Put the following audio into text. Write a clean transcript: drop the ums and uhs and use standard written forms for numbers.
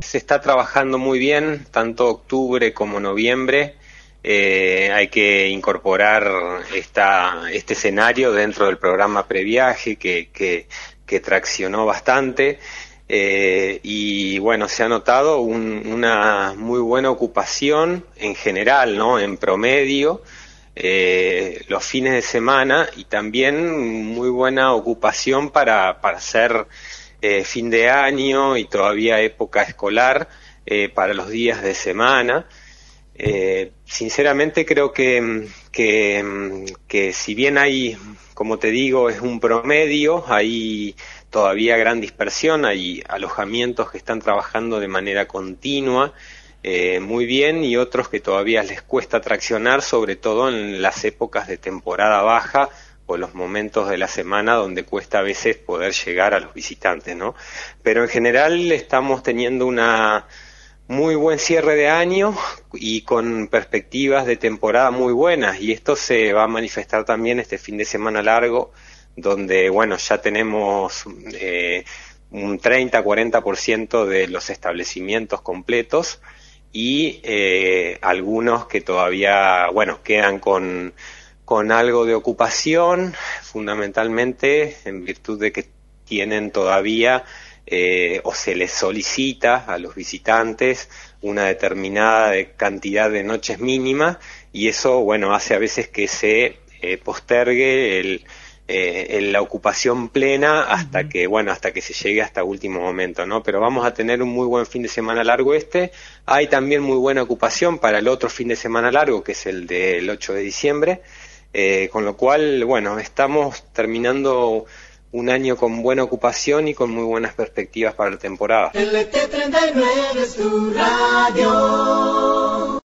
se está trabajando muy bien, tanto octubre como noviembre. Hay que incorporar este escenario dentro del programa Previaje que traccionó bastante. Y bueno, se ha notado una muy buena ocupación en general, ¿no? En promedio, los fines de semana, y también muy buena ocupación para hacer fin de año y todavía época escolar, para los días de semana. Sinceramente creo que si bien hay, como te digo, es un promedio, hay todavía gran dispersión, hay alojamientos que están trabajando de manera continua, muy bien, y otros que todavía les cuesta traccionar, sobre todo en las épocas de temporada baja o los momentos de la semana donde cuesta a veces poder llegar a los visitantes, ¿no? Pero en general estamos teniendo una muy buen cierre de año y con perspectivas de temporada muy buenas, y esto se va a manifestar también este fin de semana largo, donde bueno, ya tenemos un 30-40% de los establecimientos completos, y algunos que todavía bueno, quedan con algo de ocupación, fundamentalmente en virtud de que tienen todavía o se les solicita a los visitantes una determinada cantidad de noches mínimas, y eso bueno, hace a veces que se postergue la ocupación plena hasta que se llegue hasta último momento, ¿no? Pero vamos a tener un muy buen fin de semana largo hay también muy buena ocupación para el otro fin de semana largo, que es el del 8 de diciembre, con lo cual bueno, estamos terminando un año con buena ocupación y con muy buenas perspectivas para la temporada. LT39 es tu radio.